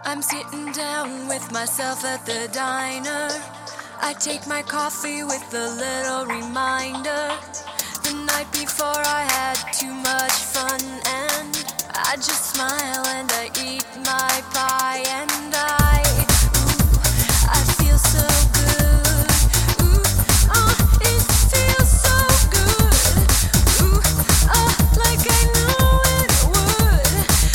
I'm sitting down with myself at the diner. I take my coffee with a little reminder. The night before I had too much fun, and I just smile and I eat my pie, and I feel so good. It feels so good. Like I knew it would.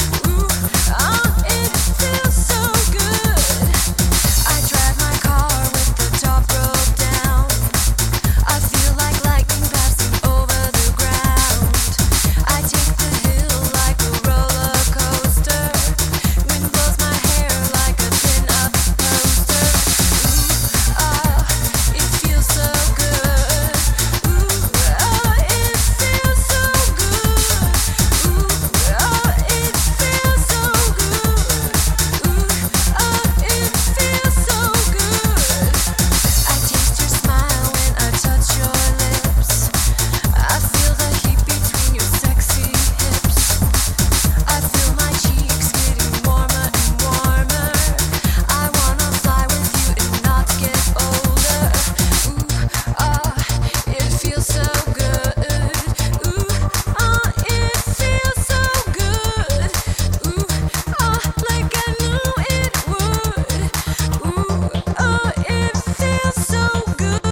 It feels so good. I drive my car with the top rolled down. I feel like lightning passing over the ground. I take the hill like a roller coaster. Wind blows my hair like a pin-up poster. It feels so good. It feels so good. It feels so good. It feels so good. I taste your smile when I touch your lips. I feel the heat between your sexy hips. I feel my cheeks getting warmer and warmer. I wanna fly with you and not get older. It feels so good. It feels so good. Like I knew it would. It feels so good.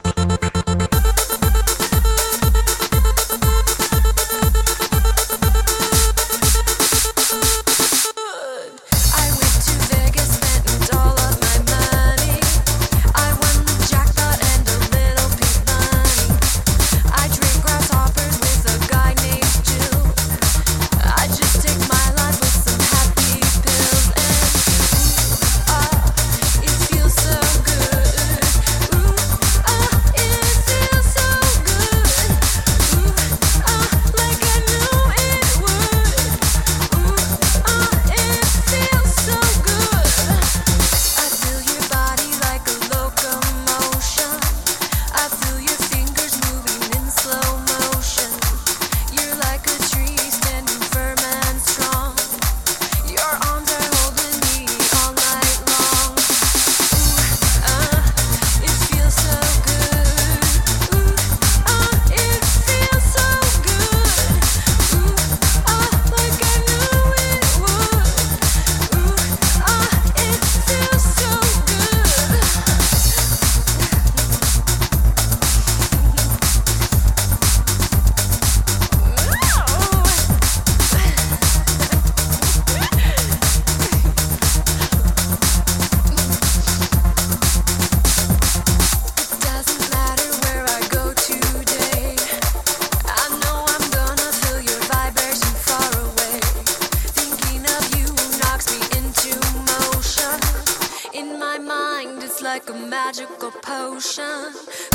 I went to Vegas, spent all of my money. I won the jackpot and a little pink bunny. I drink grasshoppers with a guy named Jill. I just take my life with some happy pills, and it feels so good. It feels so good. Like I knew it would. It feels so good. I feel your body like a locomotion. I feel your fingers moving in slow motion. You're like a tree standing firm and strong. Your arms are holding me all night long. It feels so good. It feels so good. Like I knew it would. It feels so good. Doesn't matter where I go today. I know I'm gonna feel your vibration far away. Thinking of you knocks me into motion. In my mind, it's like a magical potion.